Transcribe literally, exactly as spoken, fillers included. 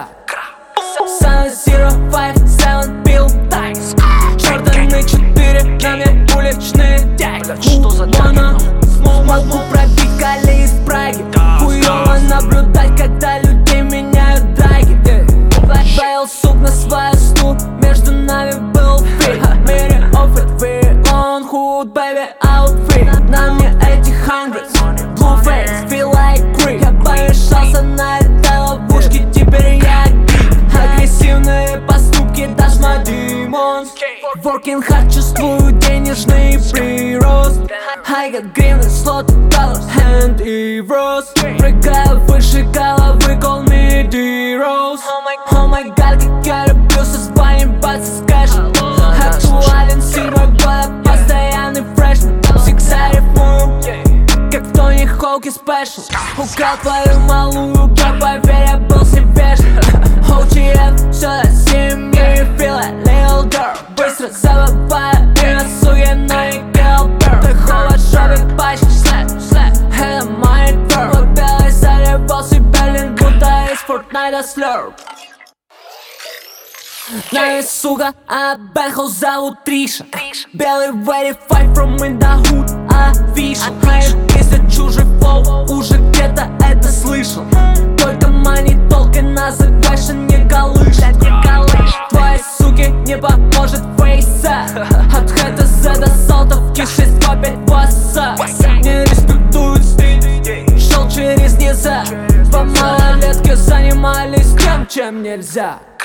нельзя. Sun Zero Five Seven Bill Times. Черные четыре, на мне уличные тяги. Что за Мона, могу пробить колеи из Праги. Хуёво наблюдать, когда людей меняют драги. Твоил сук на свою стул, между нами был фри. В мире оффит, we on hood, baby, outfit. На мне эти hundreds, blue face, feel like creep. Я помешался на этой ловушке, теперь я гик. Агрессивные поступки, даже на demons. Working hard, чувствую денежный прирост. I got гривны, слоты, dollars, and euros. Прыгаю выше головы, call me D-Rose. Oh my god, как я люблю со своим бацом с кэшем. Актуален седьмой года, постоянный фрешмен. Всегда рифмую, как в Тони Хоуке спешл. Украл твою малую, как поверь, я был свежим. о джи эф, все до семьи, feel like little girl. Быстро забываю имя суеной girl. Ты холод, шопинг, пачки, слэп, слэп. Это мой turn. Мой белый заливал себя лин, будто из Fortnite слёрп. Знаю, сука, а Бэнхол зовут Триша. Белый verify from in the hood, official. Моя песня чужой флоу, уже где-то это слышал. Только мани толкай, называешь, не колышет. Твои суки не поможет фейса. От хэта за до салтовки шесть два пять васа. Не респектуют стиль, шел через низа. По малолетке занимались тем, чем нельзя.